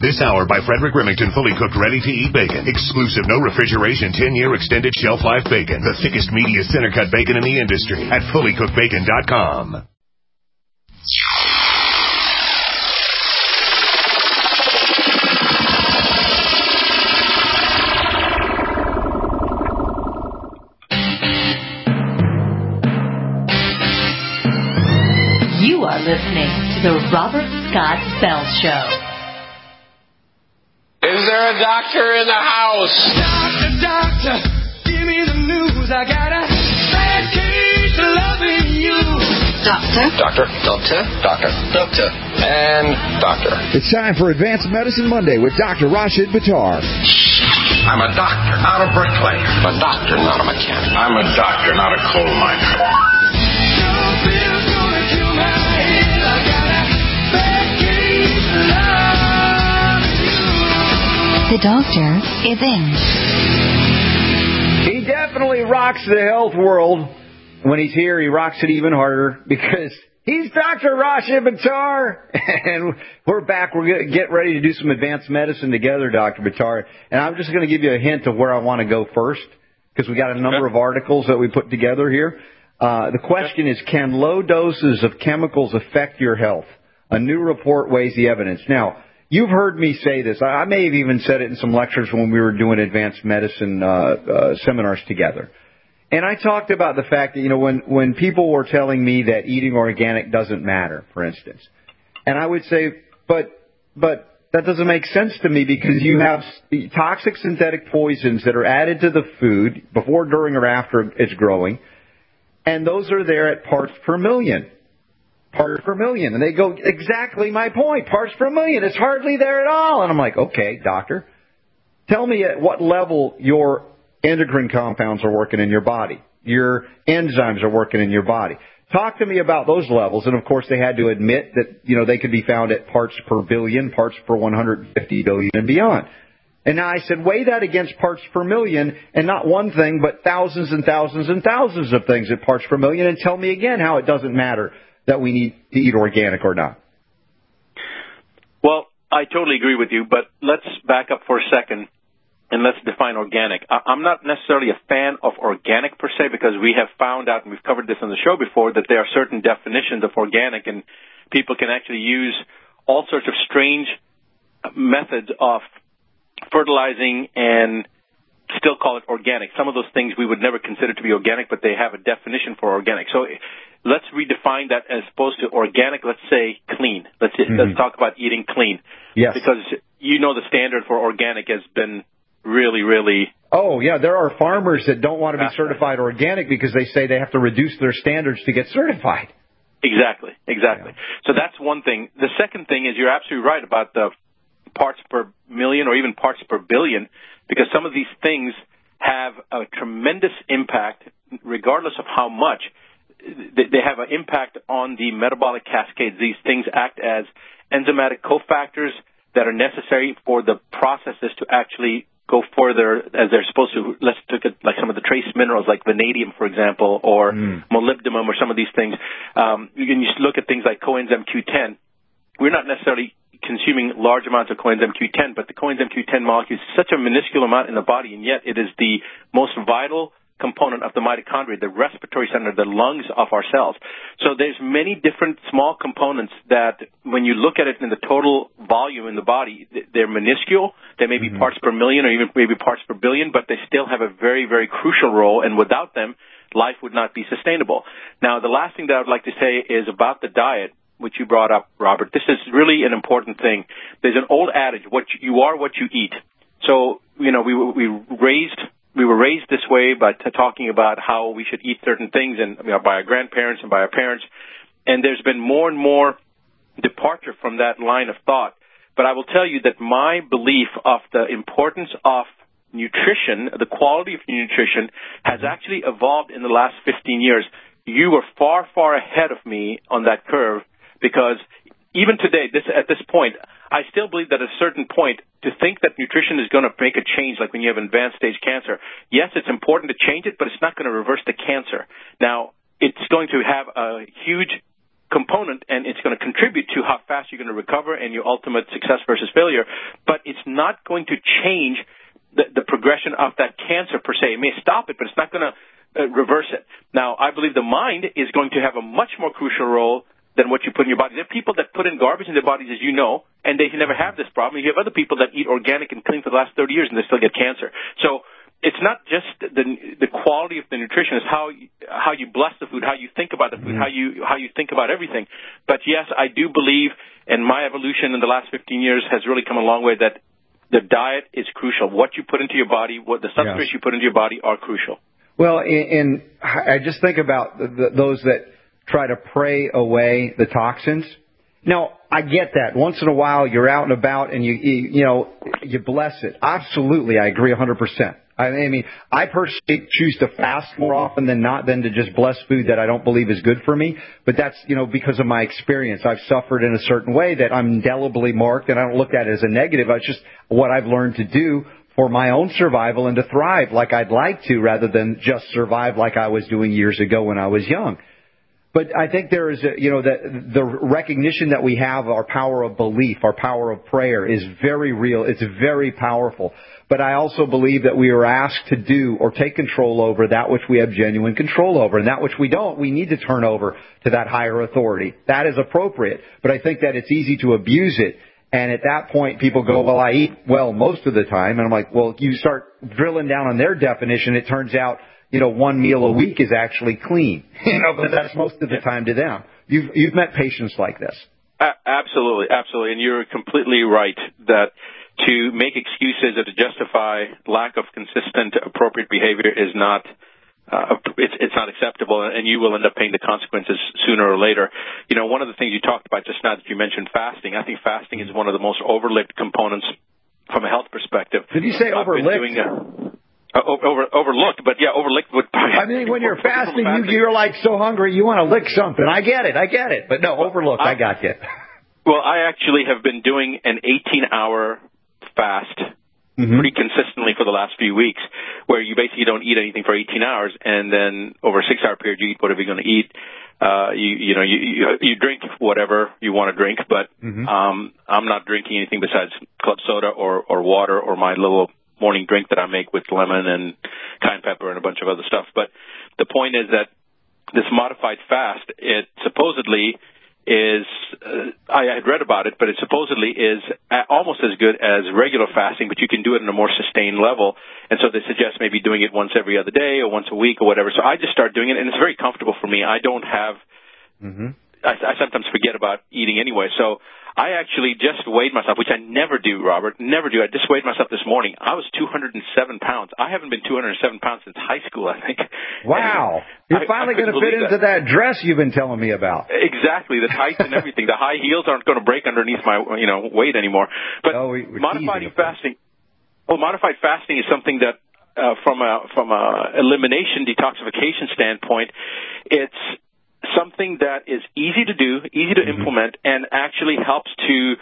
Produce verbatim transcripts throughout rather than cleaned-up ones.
This hour by Frederick Remington, fully cooked, ready-to-eat bacon. Exclusive, no refrigeration, ten-year extended shelf life bacon. The thickest, meatiest, center-cut bacon in the industry at fully cooked bacon dot com. You are listening to the Robert Scott Bell Show. Is there a doctor in the house? Doctor, doctor, give me the news. I got a bad case of loving you. Doctor. Doctor. Doctor. Doctor. Doctor. And doctor. It's time for Advanced Medicine Monday with Doctor Rashid Buttar. I'm a doctor, not a bricklayer. I'm a doctor, not a mechanic. I'm a doctor, not a coal miner. The doctor is in. He definitely rocks the health world. When he's here, he rocks it even harder because he's Doctor Rashid Buttar. And we're back. We're going to get ready to do some advanced medicine together, Doctor Buttar. And I'm just going to give you a hint of where I want to go first because we got a number of articles that we put together here. Uh, the question is, can low doses of chemicals affect your health? A new report weighs the evidence. Now, you've heard me say this. I may have even said it in some lectures when we were doing advanced medicine uh, uh, seminars together. And I talked about the fact that, you know, when, when people were telling me that eating organic doesn't matter, for instance, and I would say, but but that doesn't make sense to me because you have toxic synthetic poisons that are added to the food before, during, or after it's growing, and those are there at parts per million. Parts per million. And they go, exactly my point, parts per million. It's hardly there at all. And I'm like, okay, doctor, tell me at what level your endocrine compounds are working in your body. Your enzymes are working in your body. Talk to me about those levels. And, of course, they had to admit that, you know, they could be found at parts per billion, parts per one hundred fifty billion and beyond. And now I said, weigh that against parts per million, and not one thing, but thousands and thousands and thousands of things at parts per million, and tell me again how it doesn't matter that we need to eat organic or not. Well, I totally agree with you, but let's back up for a second and let's define organic. I'm not necessarily a fan of organic per se because we have found out, and we've covered this on the show before, that there are certain definitions of organic, and people can actually use all sorts of strange methods of fertilizing and still call it organic. Some of those things we would never consider to be organic, but they have a definition for organic. So let's redefine that as opposed to organic, let's say clean. Let's mm-hmm. let's talk about eating clean. Yes. Because you know the standard for organic has been really, really... Oh, yeah, there are farmers that don't want to be certified organic because they say they have to reduce their standards to get certified. Exactly, exactly. Yeah. So that's one thing. The second thing is you're absolutely right about the parts per million or even parts per billion, because some of these things have a tremendous impact regardless of how much. They have an impact on the metabolic cascades. These things act as enzymatic cofactors that are necessary for the processes to actually go further as they're supposed to. Let's look at like some of the trace minerals like vanadium, for example, or mm. molybdenum or some of these things. Um, you can just look at things like coenzyme Q ten. We're not necessarily consuming large amounts of coenzyme Q ten, but the coenzyme Q ten molecule is such a minuscule amount in the body, and yet it is the most vital component of the mitochondria, the respiratory center, the lungs of our cells. So there's many different small components that when you look at it in the total volume in the body, they're minuscule. They may be mm-hmm. parts per million or even maybe parts per billion, but they still have a very, very crucial role, and without them, life would not be sustainable. Now, the last thing that I would like to say is about the diet, which you brought up, Robert. This is really an important thing. There's an old adage, what you are what you eat. So, you know, we we raised we were raised this way by t- talking about how we should eat certain things and you know, by our grandparents and by our parents. And there's been more and more departure from that line of thought. But I will tell you that my belief of the importance of nutrition, the quality of nutrition, has actually evolved in the last fifteen years. You were far, far ahead of me on that curve. Because even today, this, at this point, I still believe that at a certain point, to think that nutrition is going to make a change, like when you have advanced stage cancer, yes, it's important to change it, but it's not going to reverse the cancer. Now, it's going to have a huge component, and it's going to contribute to how fast you're going to recover and your ultimate success versus failure, but it's not going to change the, the progression of that cancer per se. It may stop it, but it's not going to uh, reverse it. Now, I believe the mind is going to have a much more crucial role than what you put in your body. There are people that put in garbage in their bodies, as you know, and they never have this problem. You have other people that eat organic and clean for the last thirty years, and they still get cancer. So it's not just the the quality of the nutrition; it's how how you bless the food, how you think about the food, mm-hmm. how you how you think about everything. But yes, I do believe, and my evolution in the last fifteen years has really come a long way, that the diet is crucial. What you put into your body, what the substrates yes. you put into your body are crucial. Well, and I just think about the, the, those that try to pray away the toxins. Now, I get that. Once in a while, you're out and about and you, you, you know, you bless it. Absolutely, I agree one hundred percent. I mean, I personally choose to fast more often than not than to just bless food that I don't believe is good for me. But that's, you know, because of my experience. I've suffered in a certain way that I'm indelibly marked, and I don't look at it as a negative. It's just what I've learned to do for my own survival and to thrive like I'd like to, rather than just survive like I was doing years ago when I was young. But I think there is, a, you know, the, the recognition that we have our power of belief, our power of prayer is very real. It's very powerful. But I also believe that we are asked to do or take control over that which we have genuine control over. And that which we don't, we need to turn over to that higher authority. That is appropriate. But I think that it's easy to abuse it. And at that point, people go, well, I eat well most of the time. And I'm like, well, you start drilling down on their definition, it turns out, you know, one meal a week is actually clean. You know, but that's most of the time to them. You've, you've met patients like this. Uh, absolutely, absolutely. And you're completely right that to make excuses or to justify lack of consistent, appropriate behavior is not uh, it's, it's not acceptable, and you will end up paying the consequences sooner or later. You know, one of the things you talked about just now that you mentioned fasting, I think fasting is one of the most overlooked components from a health perspective. Did you say overlooked? Uh, over, overlooked, but yeah, overlooked would probably... I mean, when you're fasting, fasting, you, you're like so hungry, you want to lick something. I get it, I get it. But no, overlooked, I, I got you. Well, I actually have been doing an eighteen-hour fast mm-hmm. pretty consistently for the last few weeks, where you basically don't eat anything for eighteen hours, and then over a six-hour period, you eat whatever you're going to eat. Uh, you, you know, you, you, you drink whatever you want to drink, but mm-hmm. um, I'm not drinking anything besides club soda or, or water or my little morning drink that I make with lemon and cayenne pepper and a bunch of other stuff. But the point is that this modified fast, it supposedly is, uh, I had read about it, but it supposedly is almost as good as regular fasting, but you can do it in a more sustained level. And so they suggest maybe doing it once every other day or once a week or whatever. So I just started doing it, and it's very comfortable for me. I don't have, mm-hmm. I, I sometimes forget about eating anyway. So I actually just weighed myself, which I never do, Robert, never do. I just weighed myself this morning. I was two hundred seven pounds. I haven't been two hundred seven pounds since high school, I think. Wow. And You're I, finally going to fit into that. that dress you've been telling me about. Exactly, the tights and everything. The high heels aren't going to break underneath my, you know, weight anymore. But oh, we, modified fasting, well, modified fasting is something that, uh, from a from a elimination detoxification standpoint, it's something that is easy to do, easy to mm-hmm. implement, and actually helps to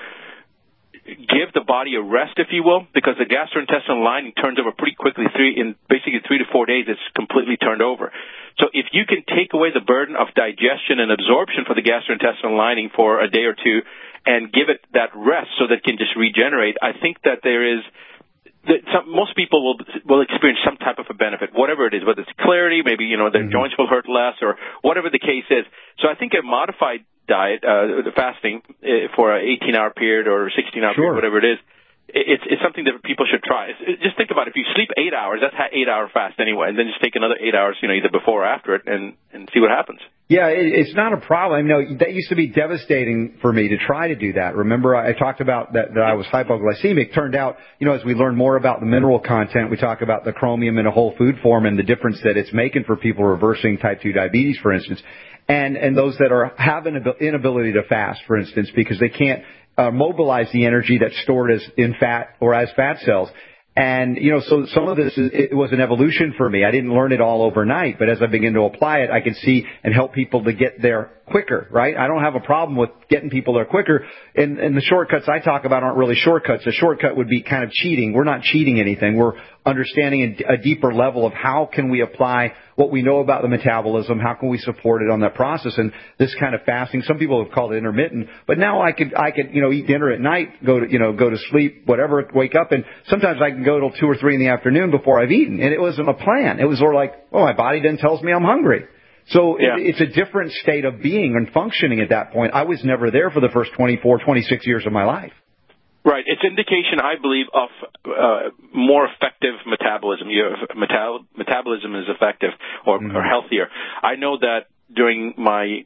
give the body a rest, if you will, because the gastrointestinal lining turns over pretty quickly. Three in basically three to four days, it's completely turned over. So if you can take away the burden of digestion and absorption for the gastrointestinal lining for a day or two and give it that rest so that it can just regenerate, I think that there is The, some, most people will will experience some type of a benefit, whatever it is, whether it's clarity, maybe, you know, their mm-hmm. joints will hurt less, or whatever the case is. So I think a modified diet, uh, the fasting uh, for an eighteen-hour period or sixteen-hour sure. period, whatever it is, it's, it's something that people should try. It's, just think about it. If you sleep eight hours, that's an eight-hour fast anyway, and then just take another eight hours, you know, either before or after it, and, and see what happens. Yeah, it, it's not a problem. You know, that used to be devastating for me to try to do that. Remember, I talked about that, that I was hypoglycemic. Turned out, you know, as we learn more about the mineral content, we talk about the chromium in a whole food form and the difference that it's making for people reversing type two diabetes, for instance, and and those that are have an inability to fast, for instance, because they can't uh, mobilize the energy that's stored as in fat or as fat cells. And, you know, so some of this, is, it was an evolution for me. I didn't learn it all overnight, but as I begin to apply it, I can see and help people to get their quicker, right? I don't have a problem with getting people there quicker. And, and the shortcuts I talk about aren't really shortcuts. A shortcut would be kind of cheating. We're not cheating anything. We're understanding a, a deeper level of how can we apply what we know about the metabolism, how can we support it on that process. And this kind of fasting, some people have called it intermittent, but now I could, I could, you know, eat dinner at night, go to, you know, go to sleep, whatever, wake up, and sometimes I can go till two or three in the afternoon before I've eaten. And it wasn't a plan. It was sort of like, oh, my body then tells me I'm hungry. So yeah. it, it's a different state of being and functioning at that point. I was never there for the first twenty-four, twenty-six years of my life. Right. It's indication, I believe, of uh, more effective metabolism. Your metal- metabolism is effective or, mm-hmm. or healthier. I know that during my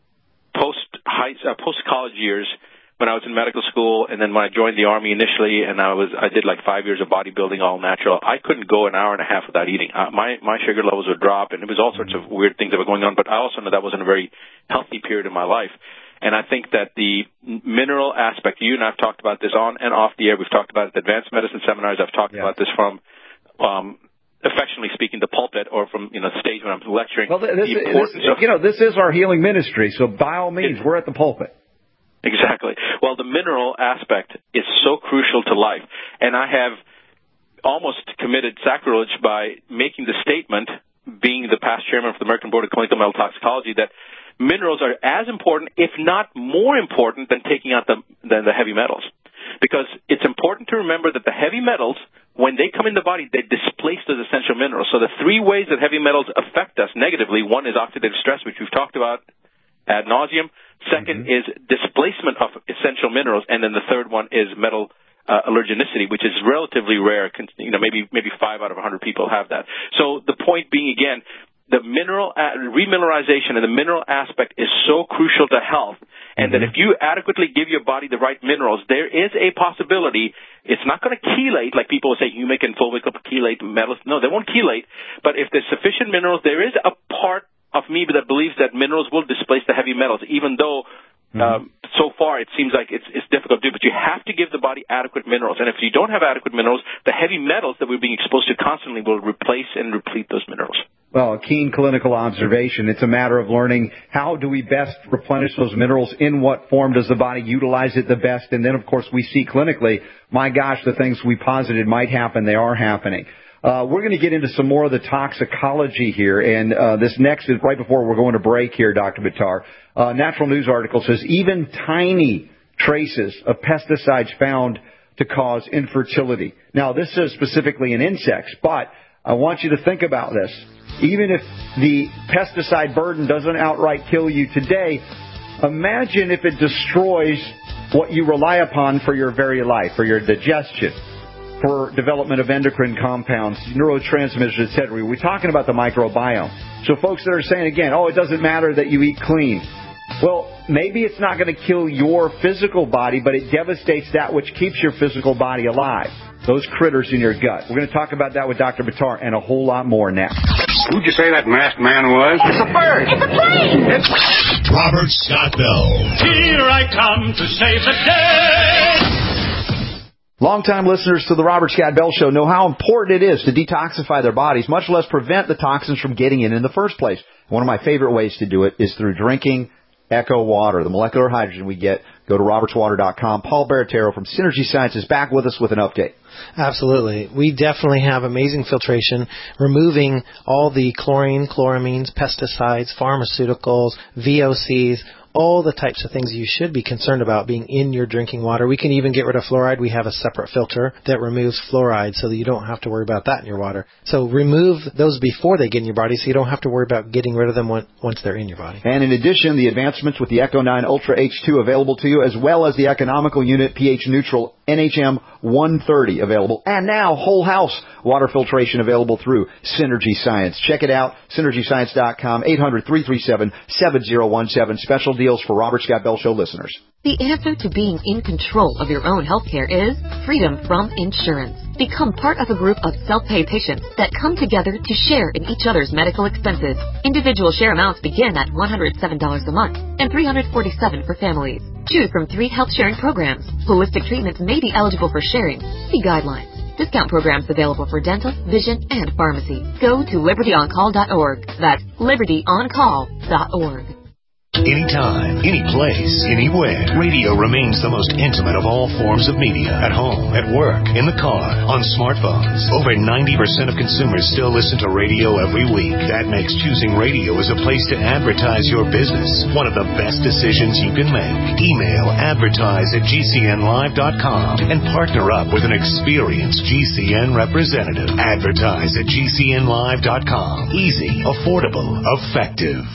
post high uh, post college years, when I was in medical school, and then when I joined the Army initially, and I was I did like five years of bodybuilding, all natural. I couldn't go an hour and a half without eating. Uh, my my sugar levels would drop, and it was all sorts of weird things that were going on. But I also know that wasn't a very healthy period of my life. And I think that the mineral aspect, you and I have talked about this on and off the air. We've talked about it at advanced medicine seminars. I've talked yeah. about this from, um, affectionately speaking, the pulpit or from, you know, the stage when I'm lecturing. Well, this, this, you know, this is our healing ministry, so by all means, we're at the pulpit. Exactly. Well, the mineral aspect is so crucial to life. And I have almost committed sacrilege by making the statement, being the past chairman of the American Board of Clinical Medical Toxicology, that minerals are as important, if not more important, than taking out the, than the heavy metals. Because it's important to remember that the heavy metals, when they come in the body, they displace those essential minerals. So the three ways that heavy metals affect us negatively, one is oxidative stress, which we've talked about ad nauseum. Second mm-hmm. is displacement of essential minerals. And then the third one is metal uh, allergenicity, which is relatively rare. You know, maybe maybe five out of one hundred people have that. So the point being, again, the mineral uh, remineralization and the mineral aspect is so crucial to health, and mm-hmm. that if you adequately give your body the right minerals, there is a possibility it's not going to chelate like people will say humic and fulvic will chelate metals. No, they won't chelate. But if there's sufficient minerals, there is a part of me that believes that minerals will displace the heavy metals, even though mm-hmm. um, so far it seems like it's, it's difficult to do. But you have to give the body adequate minerals, and if you don't have adequate minerals, the heavy metals that we're being exposed to constantly will replace and replete those minerals. Well, a keen clinical observation. It's a matter of learning how do we best replenish those minerals, in what form does the body utilize it the best, and then, of course, we see clinically, my gosh, the things we posited might happen, they are happening. Uh, we're going to get into some more of the toxicology here, and uh, this next is right before we're going to break here, Doctor Buttar. Uh, Natural News article says even tiny traces of pesticides found to cause infertility. Now, this says specifically in insects, but I want you to think about this. Even if the pesticide burden doesn't outright kill you today, imagine if it destroys what you rely upon for your very life, for your digestion, for development of endocrine compounds, neurotransmitters, et cetera. We're talking about the microbiome. So folks that are saying, again, oh, it doesn't matter that you eat clean. Well, maybe it's not going to kill your physical body, but it devastates that which keeps your physical body alive. Those critters in your gut. We're going to talk about that with Doctor Buttar and a whole lot more next. Who'd you say that masked man was? It's a bird. It's a plane. It's Robert Scott Bell. Here I come to save the day. Longtime listeners to the Robert Scott Bell Show know how important it is to detoxify their bodies, much less prevent the toxins from getting in in the first place. One of my favorite ways to do it is through drinking Echo Water, the molecular hydrogen we get. Go to roberts water dot com. Paul Baratero from Synergy Science is back with us with an update. Absolutely. We definitely have amazing filtration, removing all the chlorine, chloramines, pesticides, pharmaceuticals, V O Cs, all the types of things you should be concerned about being in your drinking water. We can even get rid of fluoride. We have a separate filter that removes fluoride so that you don't have to worry about that in your water. So remove those before they get in your body so you don't have to worry about getting rid of them once they're in your body. And in addition, the advancements with the Echo nine Ultra H two available to you, as well as the economical unit pH neutral N H M one thirty available. And now whole house water filtration available through Synergy Science. Check it out, synergy science dot com, eight hundred, three three seven, seven zero one seven. Special deals for Robert Scott Bell Show listeners. The answer to being in control of your own health care is freedom from insurance. Become part of a group of self-pay patients that come together to share in each other's medical expenses. Individual share amounts begin at one hundred seven dollars a month and three hundred forty-seven dollars for families. Choose from three health sharing programs. Holistic treatments may be eligible for sharing. See guidelines. Discount programs available for dental, vision, and pharmacy. Go to liberty on call dot org. That's liberty on call dot org. Anytime, any place, anywhere. Radio remains the most intimate of all forms of media. At home, at work, in the car, on smartphones. Over ninety percent of consumers still listen to radio every week. That makes choosing radio as a place to advertise your business one of the best decisions you can make. Email advertise at G C N live dot com and partner up with an experienced G C N representative. Advertise at G C N live dot com. Easy, affordable, effective.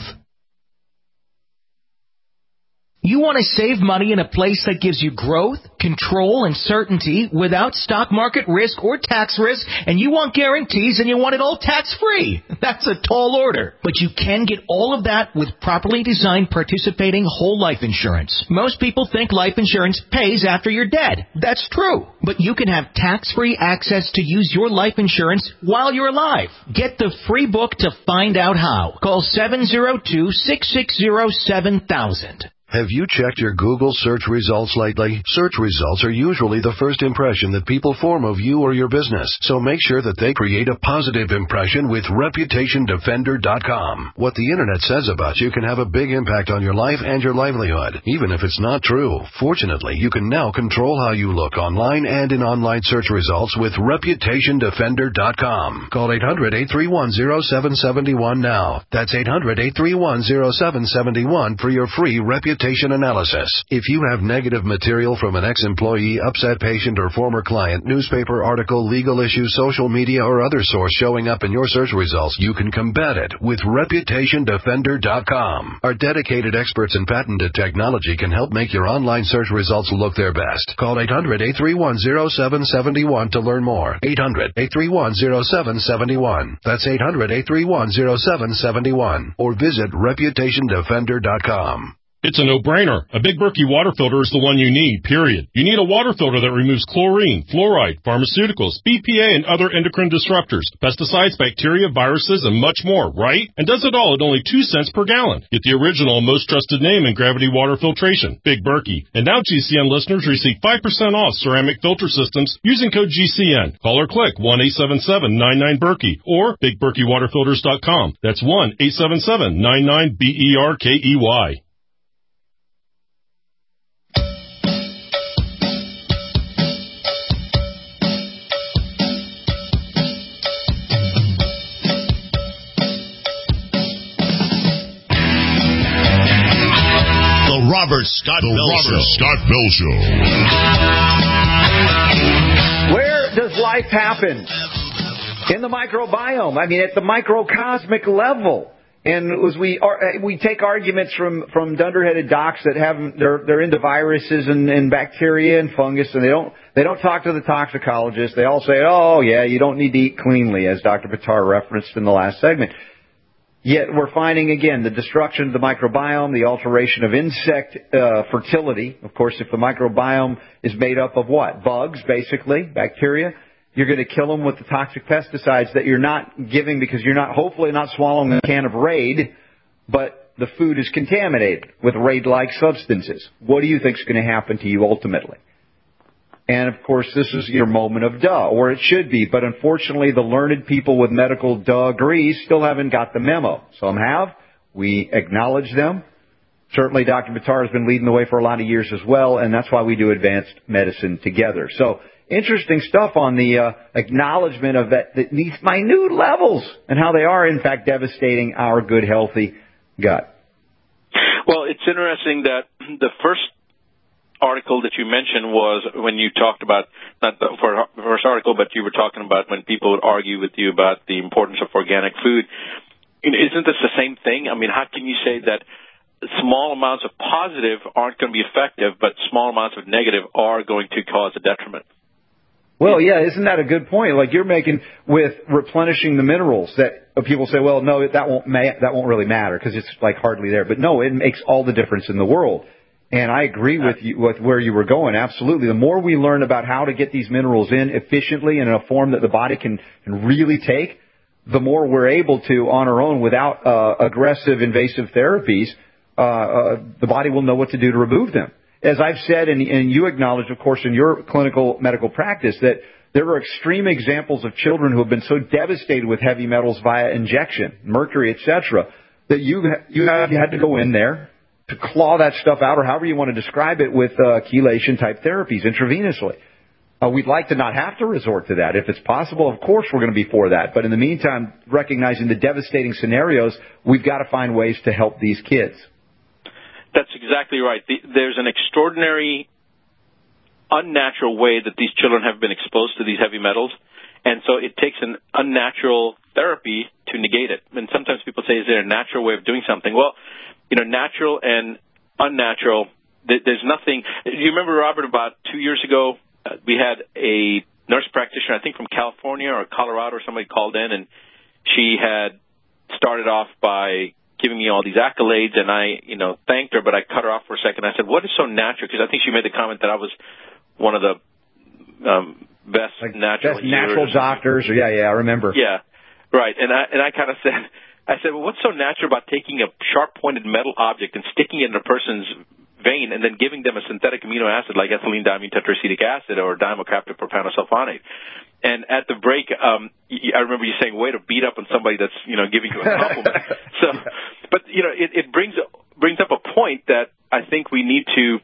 You want to save money in a place that gives you growth, control, and certainty without stock market risk or tax risk, and you want guarantees and you want it all tax-free. That's a tall order. But you can get all of that with properly designed participating whole life insurance. Most people think life insurance pays after you're dead. That's true. But you can have tax-free access to use your life insurance while you're alive. Get the free book to find out how. Call seven zero two, six six zero, seven thousand. Have you checked your Google search results lately? Search results are usually the first impression that people form of you or your business, so make sure that they create a positive impression with reputation defender dot com. What the internet says about you can have a big impact on your life and your livelihood, even if it's not true. Fortunately, you can now control how you look online and in online search results with reputation defender dot com. Call eight hundred, eight three one, zero seven seven one now. That's eight hundred, eight three one, zero seven seven one for your free reputation analysis. If you have negative material from an ex-employee, upset patient, or former client, newspaper article, legal issue, social media, or other source showing up in your search results, you can combat it with reputation defender dot com. Our dedicated experts in patented technology can help make your online search results look their best. Call eight hundred, eight three one, zero seven seven one to learn more. eight hundred, eight three one, zero seven seven one. That's eight hundred, eight three one, zero seven seven one. Or visit reputation defender dot com. It's a no-brainer. A Big Berkey water filter is the one you need, period. You need a water filter that removes chlorine, fluoride, pharmaceuticals, B P A, and other endocrine disruptors, pesticides, bacteria, viruses, and much more, right? And does it all at only two cents per gallon. Get the original and most trusted name in gravity water filtration, Big Berkey. And now G C N listeners receive five percent off ceramic filter systems using code G C N. Call or click one eight seven seven, nine nine, Berkey or big berkey water filters dot com. That's one eight seven seven, nine nine, B E R K E Y. Robert Scott the Bell Robert Show. Scott Bell Show. Where does life happen? In the microbiome. I mean, at the microcosmic level. And as we are, we take arguments from, from dunderheaded docs that have they're they're into viruses and, and bacteria and fungus, and they don't they don't talk to the toxicologists. They all say, oh yeah, you don't need to eat cleanly, as Doctor Buttar referenced in the last segment. Yet we're finding, again, the destruction of the microbiome, the alteration of insect uh, fertility. Of course, if the microbiome is made up of what? Bugs, basically, bacteria. You're going to kill them with the toxic pesticides that you're not giving because you're not, hopefully not swallowing a can of Raid, but the food is contaminated with Raid-like substances. What do you think is going to happen to you ultimately? And, of course, this is your moment of duh, or it should be. But, unfortunately, the learned people with medical degrees still haven't got the memo. Some have. We acknowledge them. Certainly, Doctor Buttar has been leading the way for a lot of years as well, and that's why we do advanced medicine together. So, interesting stuff on the uh, acknowledgement of that, that these minute levels and how they are, in fact, devastating our good, healthy gut. Well, it's interesting that the first article that you mentioned was when you talked about, not the first article, but you were talking about when people would argue with you about the importance of organic food. Isn't this the same thing? I mean, how can you say that small amounts of positive aren't going to be effective, but small amounts of negative are going to cause a detriment? Well, yeah, isn't that a good point? Like you're making with replenishing the minerals that people say, well, no, that won't ma- that won't really matter because it's like hardly there. But no, it makes all the difference in the world. And I agree with you with where you were going. Absolutely. The more we learn about how to get these minerals in efficiently and in a form that the body can, can really take, the more we're able to, on our own, without uh, aggressive, invasive therapies, uh, uh, the body will know what to do to remove them. As I've said, and, and you acknowledge, of course, in your clinical medical practice, that there are extreme examples of children who have been so devastated with heavy metals via injection, mercury, et cetera, that you you have you had to go in there, to claw that stuff out, or however you want to describe it, with uh, chelation-type therapies intravenously. Uh, we'd like to not have to resort to that. If it's possible, of course we're going to be for that. But in the meantime, recognizing the devastating scenarios, we've got to find ways to help these kids. That's exactly right. The, there's an extraordinary, unnatural way that these children have been exposed to these heavy metals, and so it takes an unnatural therapy to negate it. And sometimes people say, is there a natural way of doing something? Well, you know, natural and unnatural, there's nothing. You remember, Robert, about two years ago, uh, we had a nurse practitioner, I think from California or Colorado or somebody called in, and she had started off by giving me all these accolades, and I, you know, thanked her, but I cut her off for a second. I said, what is so natural? Because I think she made the comment that I was one of the um, best like natural best natural doctors. Or, yeah, yeah, I remember. Yeah, right. And I and I kind of said, I said, well, what's so natural about taking a sharp-pointed metal object and sticking it in a person's vein and then giving them a synthetic amino acid like ethylene diamine tetracetic acid or dimocaptide propanosulfonate? And at the break, um, I remember you saying, way to beat up on somebody that's, you know, giving you a compliment. so, but, you know, it, it brings brings up a point that I think we need to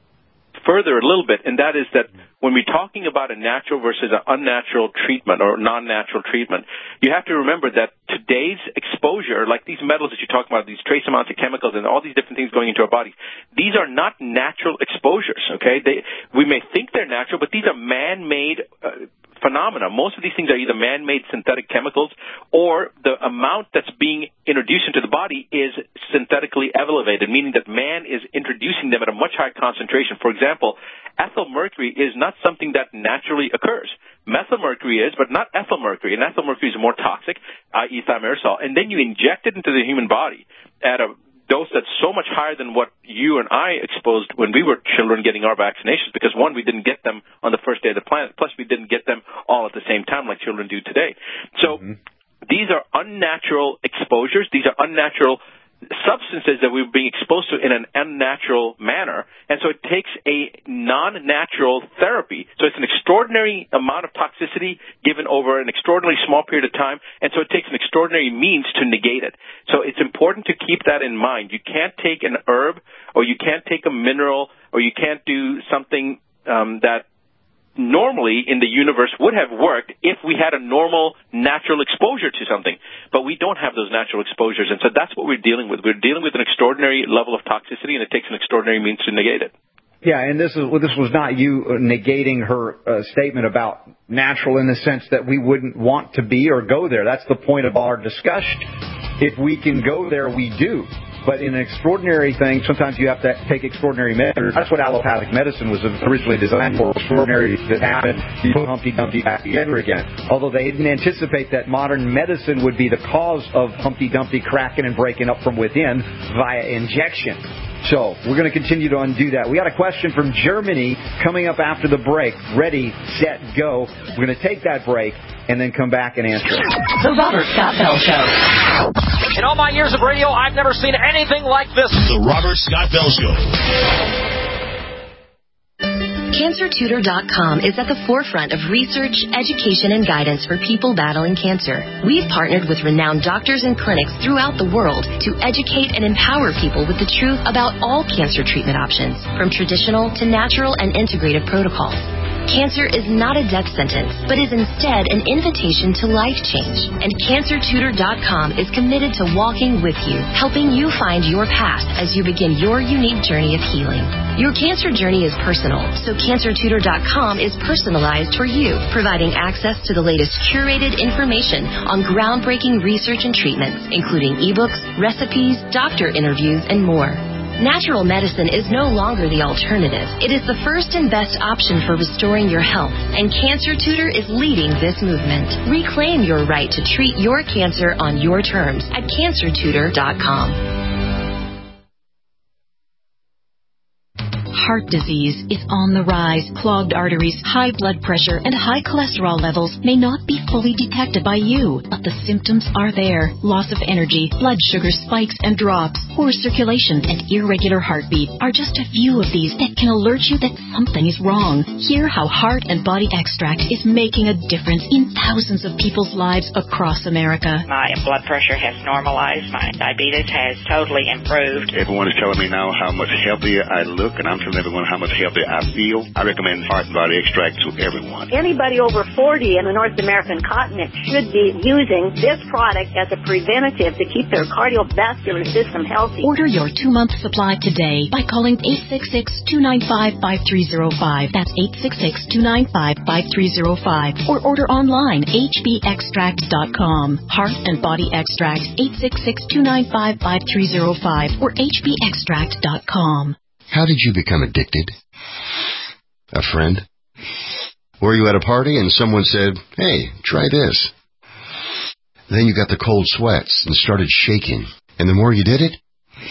further a little bit, and that is that when we're talking about a natural versus an unnatural treatment or non-natural treatment, you have to remember that today's exposure, like these metals that you're talking about, these trace amounts of chemicals and all these different things going into our bodies, these are not natural exposures, okay? They, we may think they're natural, but these are man-made uh, phenomena. Most of these things are either man-made synthetic chemicals or the amount that's being introduced into the body is synthetically elevated, meaning that man is introducing them at a much higher concentration. For example, ethyl mercury is not something that naturally occurs. Methyl mercury is, but not ethyl mercury. And ethyl mercury is more toxic, that is thimerosal. And then you inject it into the human body at a dose that's so much higher than what you and I exposed when we were children getting our vaccinations, because, one, we didn't get them on the first day of the planet, plus we didn't get them all at the same time like children do today. So mm-hmm. these are unnatural exposures. These are unnatural substances that we're being exposed to in an unnatural manner, and so it takes a non-natural therapy. So it's an extraordinary amount of toxicity given over an extraordinarily small period of time, and so it takes an extraordinary means to negate it. So it's important to keep that in mind. You can't take an herb, or you can't take a mineral, or you can't do something um, that normally in the universe would have worked if we had a normal natural exposure to something. But we don't have those natural exposures, and so that's what we're dealing with. We're dealing with an extraordinary level of toxicity, and it takes an extraordinary means to negate it. Yeah, and this is this was not you negating her uh, statement about natural in the sense that we wouldn't want to be or go there. That's the point of our discussion. If we can go there, we do. But in an extraordinary thing, sometimes you have to take extraordinary measures. That's what allopathic medicine was originally designed for, extraordinary that happened. You put Humpty Dumpty back together again. Although they didn't anticipate that modern medicine would be the cause of Humpty Dumpty cracking and breaking up from within via injection. So we're going to continue to undo that. We got a question from Germany coming up after the break. Ready, set, go. We're going to take that break and then come back and answer it. The Robert Scott Bell Show. In all my years of radio, I've never seen anything like this. The Robert Scott Bell Show. Cancer Tutor dot com is at the forefront of research, education, and guidance for people battling cancer. We've partnered with renowned doctors and clinics throughout the world to educate and empower people with the truth about all cancer treatment options, from traditional to natural and integrative protocols. Cancer is not a death sentence, but is instead an invitation to life change. And Cancer Tutor dot com is committed to walking with you, helping you find your path as you begin your unique journey of healing. Your cancer journey is personal, so Cancer Tutor dot com is personalized for you, providing access to the latest curated information on groundbreaking research and treatments, including ebooks, recipes, doctor interviews, and more. Natural medicine is no longer the alternative. It is the first and best option for restoring your health, and Cancer Tutor is leading this movement. Reclaim your right to treat your cancer on your terms at Cancer Tutor dot com. heart disease is on the rise. Clogged arteries, high blood pressure, and high cholesterol levels may not be fully detected by you, but the symptoms are there. Loss of energy, blood sugar spikes and drops, poor circulation, and irregular heartbeat are just a few of these that can alert you that something is wrong. Hear how Heart and Body Extract is making a difference in thousands of people's lives across America. My blood pressure has normalized. My diabetes has totally improved. Everyone is telling me now how much healthier I look, and I'm telling everyone how much healthier I feel. I recommend Heart and Body Extract to everyone. Anybody over forty in the North American continent should be using this product as a preventative to keep their cardiovascular system healthy. Order your two-month supply today by calling eight six six, two nine five, five three zero five. That's eight six six, two nine five, five three zero five. Or order online, h b extract dot com. Heart and Body Extract, eight six six, two nine five, five three zero five or h b extract dot com. How did you become addicted? A friend? Were you at a party and someone said, hey, try this? Then you got the cold sweats and started shaking. And the more you did it,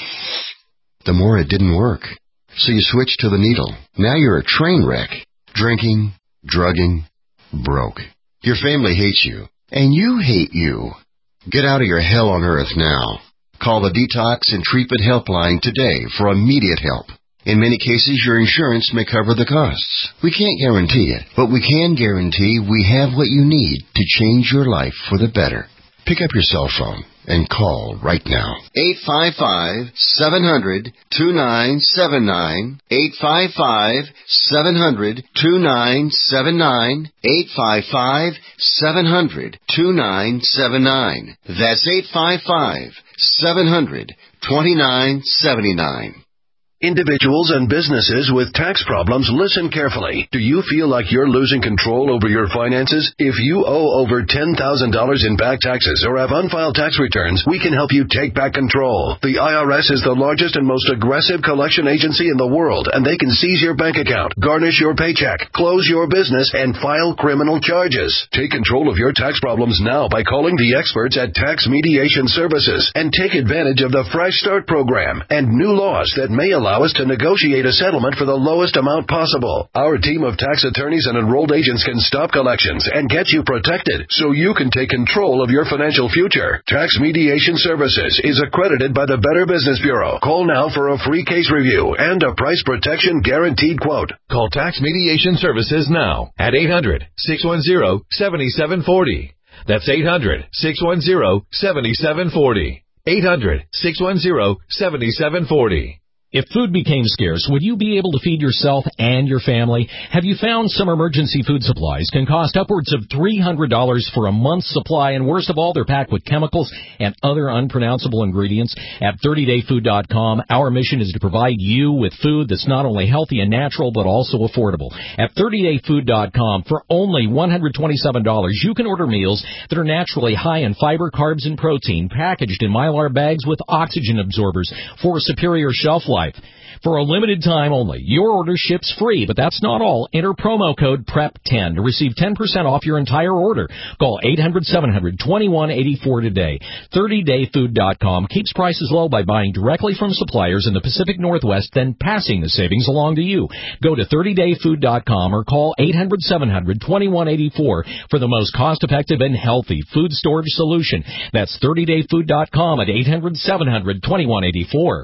the more it didn't work. So you switched to the needle. Now you're a train wreck. Drinking, drugging, broke. Your family hates you. And you hate you. Get out of your hell on earth now. Call the Detox and Treatment Helpline today for immediate help. In many cases, your insurance may cover the costs. We can't guarantee it, but we can guarantee we have what you need to change your life for the better. Pick up your cell phone and call right now. eight five five, seven hundred, two nine seven nine. eight five five, seven hundred, two nine seven nine. eight five five, seven hundred, two nine seven nine. That's eight five five, seven hundred, two nine seven nine. Individuals and businesses with tax problems, listen carefully. Do you feel like you're losing control over your finances? If you owe over ten thousand dollars in back taxes or have unfiled tax returns, we can help you take back control. The I R S is the largest and most aggressive collection agency in the world, and they can seize your bank account, garnish your paycheck, close your business, and file criminal charges. Take control of your tax problems now by calling the experts at Tax Mediation Services and take advantage of the Fresh Start program and new laws that may allow us to negotiate a settlement for the lowest amount possible. Our team of tax attorneys and enrolled agents can stop collections and get you protected so you can take control of your financial future. Tax Mediation Services is accredited by the Better Business Bureau. Call now for a free case review and a price protection guaranteed quote. Call Tax Mediation Services now at eight hundred, six one zero, seven seven four zero. That's eight hundred, six one zero, seven seven four zero. eight hundred, six one zero, seven seven four zero. If food became scarce, would you be able to feed yourself and your family? Have you found some emergency food supplies can cost upwards of three hundred dollars for a month's supply, and worst of all, they're packed with chemicals and other unpronounceable ingredients? At thirty day food dot com, our mission is to provide you with food that's not only healthy and natural, but also affordable. At thirty day food dot com, for only one hundred twenty-seven dollars, you can order meals that are naturally high in fiber, carbs, and protein, packaged in Mylar bags with oxygen absorbers for superior shelf life. For a limited time only, your order ships free, but that's not all. Enter promo code P R E P ten to receive ten percent off your entire order. Call eight hundred, seven hundred, twenty-one eighty-four today. thirty day food dot com keeps prices low by buying directly from suppliers in the Pacific Northwest, then passing the savings along to you. Go to thirty day food dot com or call eight hundred, seven hundred, twenty-one eighty-four for the most cost-effective and healthy food storage solution. That's thirty day food dot com at eight hundred, seven hundred, twenty-one eighty-four.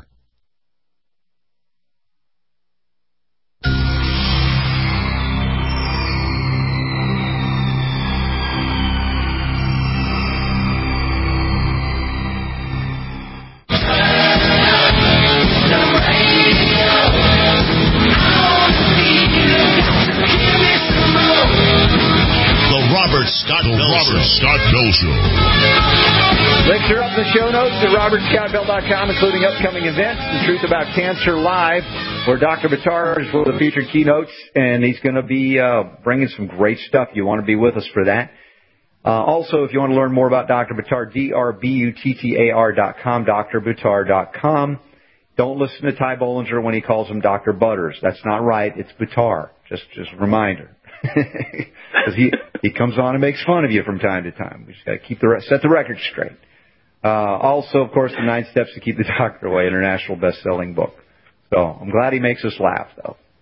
Scott Bell Robert Show. Scott Bell Show. Links are up in the show notes at robert scott bell dot com, including upcoming events, The Truth About Cancer Live, where Doctor Buttar is one of the featured keynotes, and he's going to be uh, bringing some great stuff. You want to be with us for that. Uh, also, if you want to learn more about Doctor Buttar, D R B U T T A R dot com, D R buttar dot com. Don't listen to Ty Bollinger when he calls him Doctor Butters. That's not right. It's Buttar. Just, just a reminder. Because he, he comes on and makes fun of you from time to time. We just got to keep the set the record straight. Uh, also, of course, the Nine Steps to Keep the Doctor Away, international best-selling book. So I'm glad he makes us laugh, though.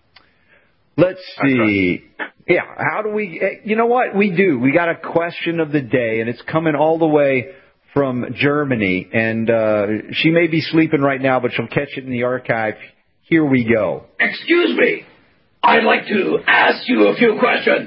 Let's see. Yeah, how do we, you know what, we do. We got a question of the day, and it's coming all the way from Germany, and uh, she may be sleeping right now, but she'll catch it in the archive. Here we go. Excuse me. I'd like to ask you a few questions.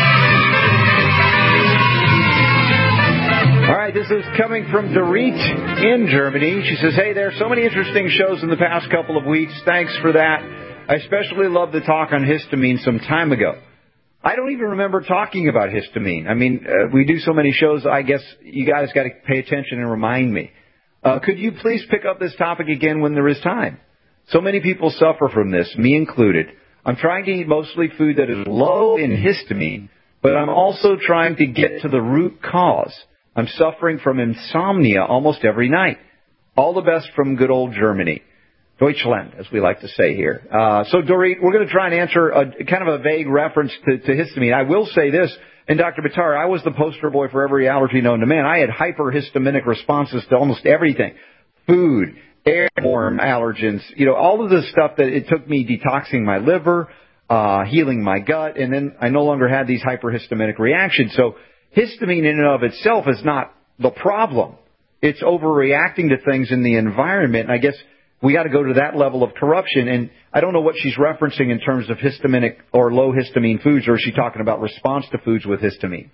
All right, this is coming from Dorit in Germany. She says, hey, there are so many interesting shows in the past couple of weeks. Thanks for that. I especially love the talk on histamine some time ago. I don't even remember talking about histamine. I mean, uh, we do so many shows, I guess you guys got to pay attention and remind me. Uh, could you please pick up this topic again when there is time? So many people suffer from this, me included. I'm trying to eat mostly food that is low in histamine, but I'm also trying to get to the root cause. I'm suffering from insomnia almost every night. All the best from good old Germany. Deutschland, as we like to say here. Uh, so, Dorit, we're going to try and answer a kind of a vague reference to, to histamine. I will say this, and Doctor Buttar, I was the poster boy for every allergy known to man. I had hyperhistaminic responses to almost everything. Food, airborne allergens, you know, all of the stuff that it took me detoxing my liver, uh, healing my gut, and then I no longer had these hyperhistaminic reactions. So histamine in and of itself is not the problem. It's overreacting to things in the environment, and I guess we got to go to that level of corruption. And I don't know what she's referencing in terms of histaminic or low histamine foods, or is she talking about response to foods with histamine?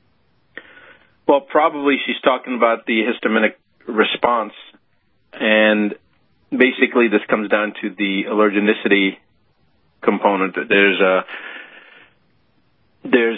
Well, probably she's talking about the histaminic response. And basically this comes down to the allergenicity component. There's a, there's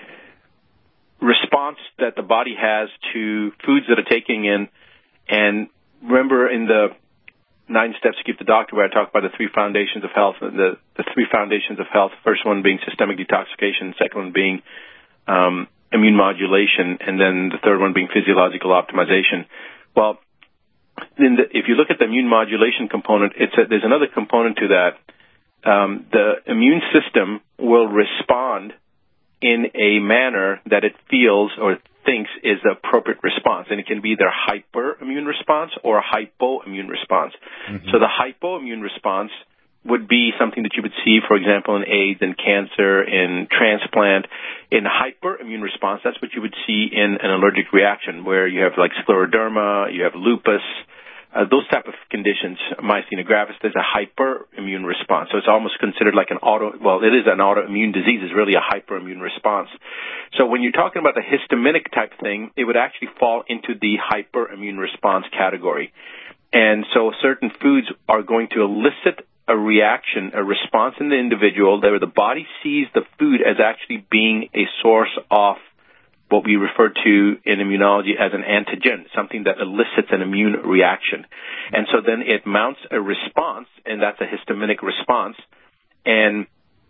a response that the body has to foods that are taking in. And remember in the Nine Steps to Keep the Doctor, where I talk about the three foundations of health, the, the three foundations of health, first one being systemic detoxification, second one being um, immune modulation, and then the third one being physiological optimization. Well, in the, if you look at the immune modulation component, it's a, there's another component to that. Um, the immune system will respond in a manner that it feels or thinks is the appropriate response, and it can be either hyperimmune response or a hypoimmune response. Mm-hmm. So the hypoimmune response would be something that you would see, for example, in AIDS, in cancer, in transplant. In hyperimmune response, that's what you would see in an allergic reaction, where you have like scleroderma, you have lupus, uh, those type of conditions, myasthenia gravis. There's a hyperimmune response. So it's almost considered like an auto, well, it is an autoimmune disease. It's really a hyperimmune response. So when you're talking about the histaminic type thing, it would actually fall into the hyperimmune response category. And so certain foods are going to elicit a reaction, a response in the individual, where the body sees the food as actually being a source of what we refer to in immunology as an antigen, something that elicits an immune reaction. And so then it mounts a response, and that's a histaminic response. And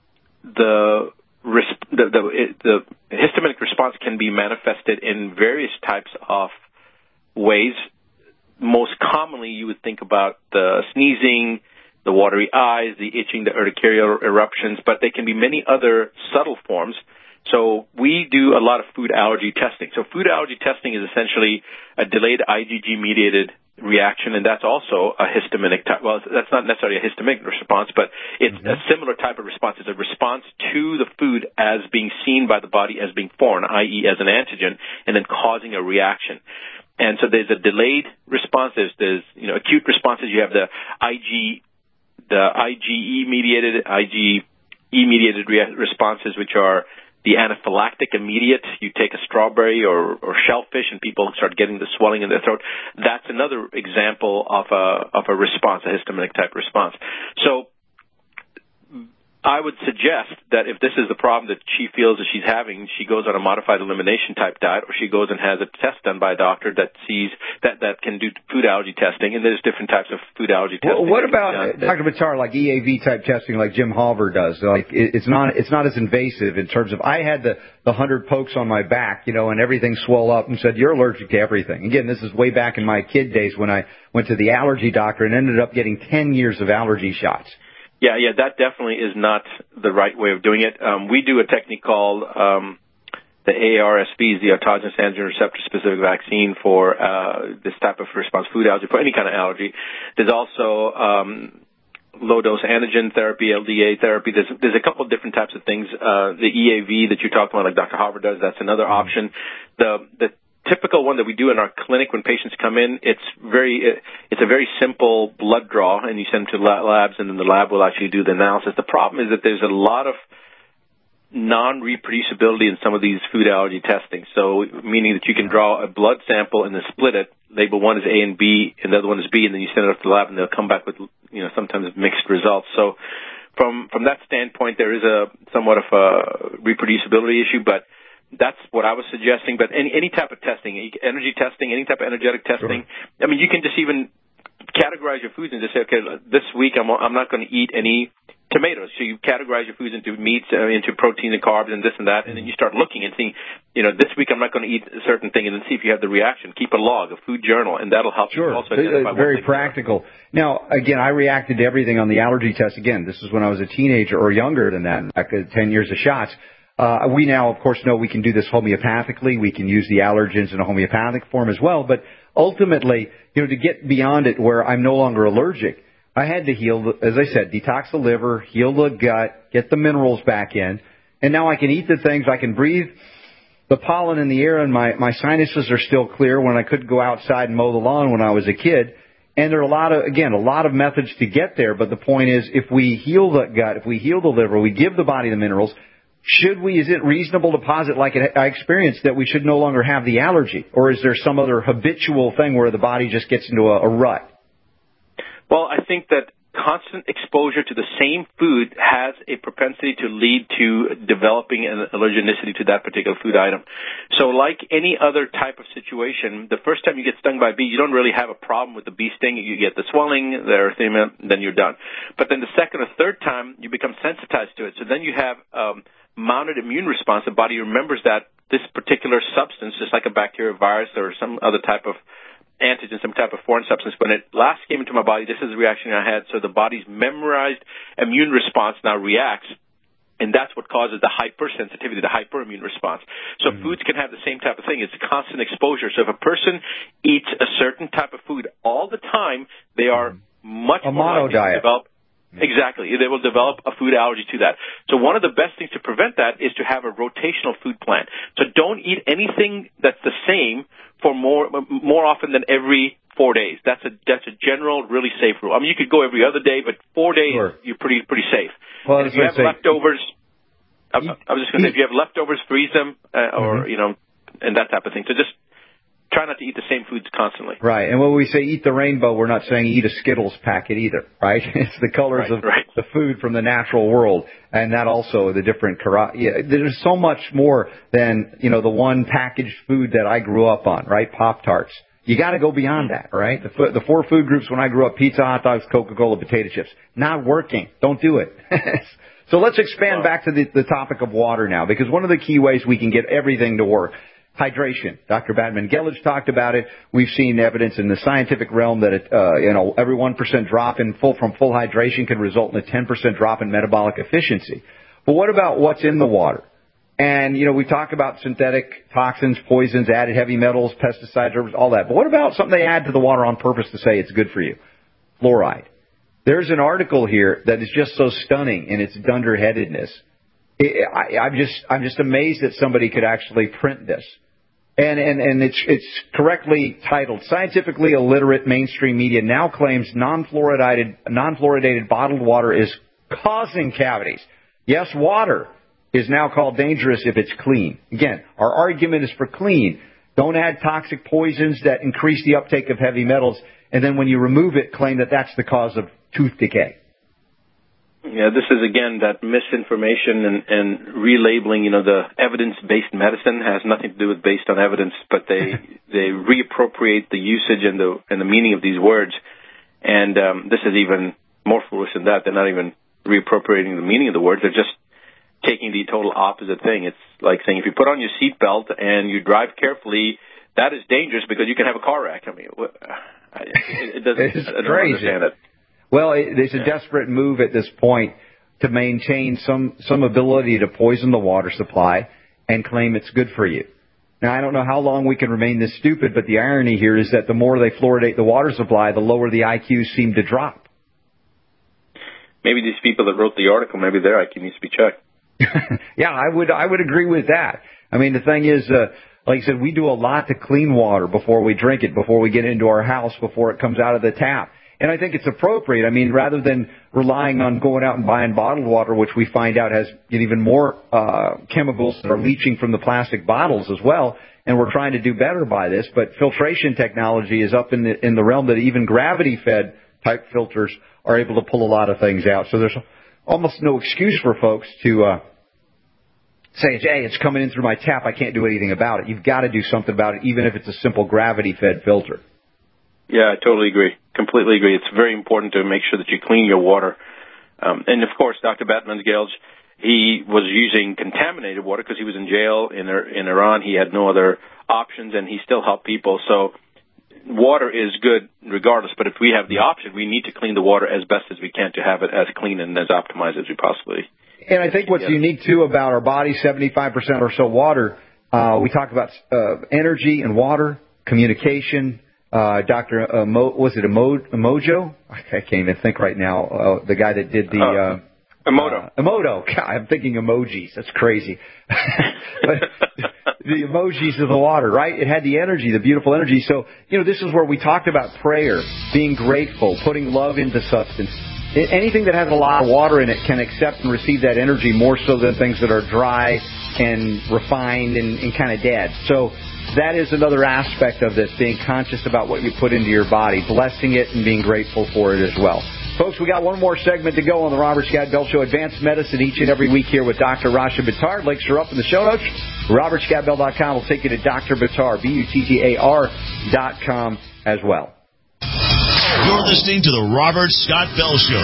the the, the, the histaminic response can be manifested in various types of ways. Most commonly, you would think about the sneezing, the watery eyes, the itching, the urticarial eruptions, but there can be many other subtle forms. So we do a lot of food allergy testing. So food allergy testing is essentially a delayed IgG-mediated reaction, and that's also a histaminic type. Well, that's not necessarily a histaminic response, but it's mm-hmm. a similar type of response. It's a response to the food as being seen by the body as being foreign, that is as an antigen, and then causing a reaction. And so there's a delayed response. There's, there's you know, acute responses. You have the Ig, the IgE-mediated, IgE-mediated re- responses, which are the anaphylactic immediate. You take a strawberry or, or shellfish and people start getting the swelling in their throat. That's another example of a, of a response, a histaminic type response. So I would suggest that if this is the problem that she feels that she's having, she goes on a modified elimination type diet, or she goes and has a test done by a doctor that sees that, that can do food allergy testing. And there's different types of food allergy testing. Well, what about, Doctor Buttar, like E A V type testing like Jim Halver does? Like it's not it's not as invasive in terms of, I had the, the hundred pokes on my back, you know, and everything swelled up and said, you're allergic to everything. Again, this is way back in my kid days when I went to the allergy doctor and ended up getting ten years of allergy shots. Yeah, yeah, that definitely is not the right way of doing it. Um, we do a technique called um, the A R S Vs, the autogenous antigen receptor-specific vaccine for uh, this type of response, food allergy, for any kind of allergy. There's also um, low-dose antigen therapy, L D A therapy. There's there's a couple of different types of things. Uh, the E A V that you're talking about, like Doctor Harvard does, that's another option. The the typical one that we do in our clinic when patients come in, it's very it's a very simple blood draw, and you send them to labs, and then the lab will actually do the analysis. The problem is that there's a lot of non-reproducibility in some of these food allergy testing. So meaning that you can draw a blood sample and then split it. Label one is A and B, and the other one is B, and then you send it up to the lab, and they'll come back with, you know, sometimes mixed results. So from from that standpoint, there is a somewhat of a reproducibility issue, but that's what I was suggesting. But any any type of testing, energy testing, any type of energetic testing, sure. I mean, you can just even categorize your foods and just say, okay, this week I'm I'm not going to eat any tomatoes. So you categorize your foods into meats, uh, into protein and carbs and this and that, and then you start looking and seeing, you know, this week I'm not going to eat a certain thing, and then see if you have the reaction. Keep a log, a food journal, and that'll help sure. you also identify. Very practical. Now, again, I reacted to everything on the allergy test. Again, this is when I was a teenager or younger than that, back at ten years of shots. Uh, we now, of course, know we can do this homeopathically. We can use the allergens in a homeopathic form as well. But ultimately, you know, to get beyond it where I'm no longer allergic, I had to heal, as I said, detox the liver, heal the gut, get the minerals back in, and now I can eat the things, I can breathe the pollen in the air, and my, my sinuses are still clear when I couldn't go outside and mow the lawn when I was a kid. And there are a lot of, again, a lot of methods to get there, but the point is, if we heal the gut, if we heal the liver, we give the body the minerals, should we, is it reasonable to posit, like I experienced, that we should no longer have the allergy? Or is there some other habitual thing where the body just gets into a, a rut? Well, I think that constant exposure to the same food has a propensity to lead to developing an allergenicity to that particular food item. So like any other type of situation, the first time you get stung by a bee, you don't really have a problem with the bee sting. You get the swelling, the erythema, then you're done. But then the second or third time, you become sensitized to it. So then you have um, mounted immune response. The body remembers that this particular substance, just like a bacteria, virus, or some other type of antigen, some type of foreign substance, when it last came into my body, this is the reaction I had. So the body's memorized immune response now reacts, and that's what causes the hypersensitivity, the hyperimmune response. So mm-hmm. foods can have the same type of thing. It's constant exposure. So if a person eats a certain type of food all the time, they are much a more likely to develop. Exactly. They will develop a food allergy to that. So one of the best things to prevent that is to have a rotational food plan. So don't eat anything that's the same for more more often than every four days. That's a that's a general, really safe rule. I mean, you could go every other day, but four days sure. you're pretty pretty safe. Well, and if you have say, leftovers, I, I was just going to say, if you have leftovers, freeze them, uh, or mm-hmm. you know, and that type of thing. So just try not to eat the same foods constantly. Right. And when we say eat the rainbow, we're not saying eat a Skittles packet either, right? It's the colors right, of right. the food from the natural world, and that also the different – yeah, there's so much more than, you know, the one packaged food that I grew up on, right, Pop-Tarts. You got to go beyond that, right? The, the four food groups when I grew up, pizza, hot dogs, Coca-Cola, potato chips. Not working. Don't do it. So let's expand back to the, the topic of water now, because one of the key ways we can get everything to work – hydration. Doctor Batman Gelich talked about it. We've seen evidence in the scientific realm that it, uh, you know, every one percent drop in full from full hydration can result in a ten percent drop in metabolic efficiency. But what about what's in the water? And, you know, we talk about synthetic toxins, poisons, added heavy metals, pesticides, herbs, all that. But what about something they add to the water on purpose to say it's good for you? Fluoride. There's an article here that is just so stunning in its dunderheadedness. I, I'm just, I'm just amazed that somebody could actually print this. And, and, and it's, it's correctly titled, Scientifically Illiterate Mainstream Media Now Claims Non-Fluoridated, non-fluoridated bottled water is causing cavities. Yes, water is now called dangerous if it's clean. Again, our argument is for clean. Don't add toxic poisons that increase the uptake of heavy metals, and then when you remove it, claim that that's the cause of tooth decay. Yeah, this is, again, that misinformation and, and relabeling, you know, the evidence-based medicine has nothing to do with based on evidence, but they they reappropriate the usage and the and the meaning of these words. And um, this is even more foolish than that. They're not even reappropriating the meaning of the words. They're just taking the total opposite thing. It's like saying if you put on your seatbelt and you drive carefully, that is dangerous because you can have a car wreck. I mean, it, it doesn't. It's I don't crazy. understand it. Well, it, it's a yeah. desperate move at this point to maintain some, some ability to poison the water supply and claim it's good for you. Now, I don't know how long we can remain this stupid, but the irony here is that the more they fluoridate the water supply, the lower the I Qs seem to drop. maybe these people that wrote the article, maybe their I Q needs to be checked. Yeah, I would I would agree with that. I mean, the thing is, uh, like I said, we do a lot to clean water before we drink it, before we get into our house, before it comes out of the tap. And I think it's appropriate. I mean, rather than relying on going out and buying bottled water, which we find out has even more uh, chemicals that are leaching from the plastic bottles as well, and we're trying to do better by this. But filtration technology is up in the, in the realm that even gravity-fed type filters are able to pull a lot of things out. So there's almost no excuse for folks to uh, say, hey, it's coming in through my tap, I can't do anything about it. You've got to do something about it, even if it's a simple gravity-fed filter. Yeah, I totally agree. Completely agree. It's very important to make sure that you clean your water. Um, and, of course, Doctor Batmanghelidj, he was using contaminated water because he was in jail in, in Iran. He had no other options, and he still helped people. So water is good regardless, but if we have the option, we need to clean the water as best as we can to have it as clean and as optimized as we possibly can. And I think what's unique, too, about our body, seventy-five percent or so water, uh, we talk about uh, energy and water, communication. Uh, Doctor Uh, Mo, was it Emo, Emojo? I can't even think right now. Uh, the guy that did the uh, Emoto. Uh, Emoto. God, I'm thinking emojis. That's crazy. But the emojis of the water, right? It had the energy, the beautiful energy. So, you know, this is where we talked about prayer, being grateful, putting love into substance. Anything that has a lot of water in it can accept and receive that energy more so than things that are dry and refined and, and kind of dead. So that is another aspect of this, being conscious about what you put into your body, blessing it and being grateful for it as well. Folks, we got one more segment to go on the Robert Scott Bell Show, Advanced Medicine, each and every week here with Doctor Rasha Buttar. Links are up in the show notes. robert scott bell dot com will take you to Doctor Buttar, B U T T A R dot com as well. You're listening to the Robert Scott Bell Show.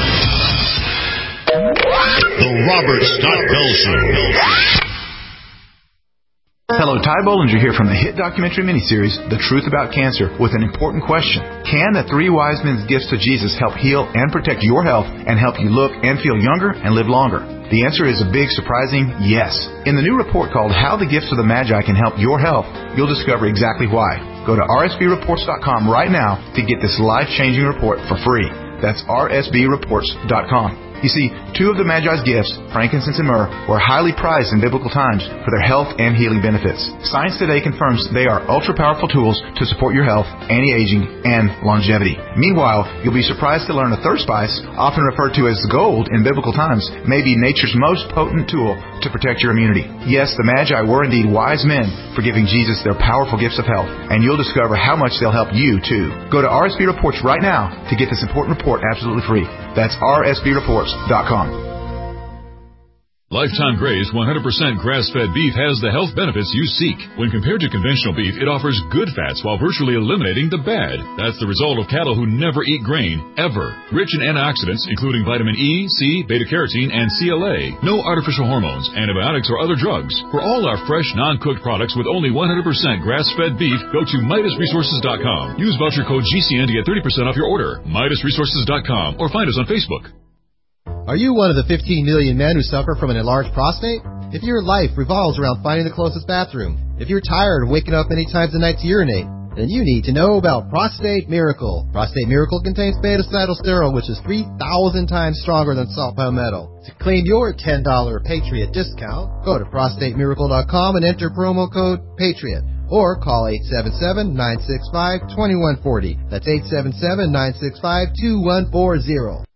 The Robert Scott Bell Show. Hello, Ty Bollinger here from the hit documentary miniseries, The Truth About Cancer, with an important question. Can the three wise men's gifts to Jesus help heal and protect your health and help you look and feel younger and live longer? The answer is a big, surprising yes. In the new report called How the Gifts of the Magi Can Help Your Health, you'll discover exactly why. Go to r s b reports dot com right now to get this life-changing report for free. That's r s b reports dot com. You see, two of the Magi's gifts, frankincense and myrrh, were highly prized in biblical times for their health and healing benefits. Science today confirms they are ultra-powerful tools to support your health, anti-aging, and longevity. Meanwhile, you'll be surprised to learn a third spice, often referred to as gold in biblical times, may be nature's most potent tool to protect your immunity. Yes, the Magi were indeed wise men for giving Jesus their powerful gifts of health, and you'll discover how much they'll help you, too. Go to R S B Reports right now to get this important report absolutely free. That's r s b reports dot com. Lifetime Graze one hundred percent grass-fed beef has the health benefits you seek. When compared to conventional beef, it offers good fats while virtually eliminating the bad. That's the result of cattle who never eat grain, ever. Rich in antioxidants, including vitamin E, C, beta-carotene, and C L A. No artificial hormones, antibiotics, or other drugs. For all our fresh, non-cooked products with only one hundred percent grass-fed beef, go to Midas Resources dot com. Use voucher code G C N to get thirty percent off your order. Midas Resources dot com or find us on Facebook. Are you one of the fifteen million men who suffer from an enlarged prostate? If your life revolves around finding the closest bathroom, if you're tired of waking up many times a night to urinate, then you need to know about Prostate Miracle. Prostate Miracle contains beta-cytosterol, which is three thousand times stronger than salt palmetto. To claim your ten dollars Patriot discount, go to prostate miracle dot com and enter promo code PATRIOT. Or call eight seven seven, nine six five, two one four zero. That's eight seven seven, nine six five, two one four zero.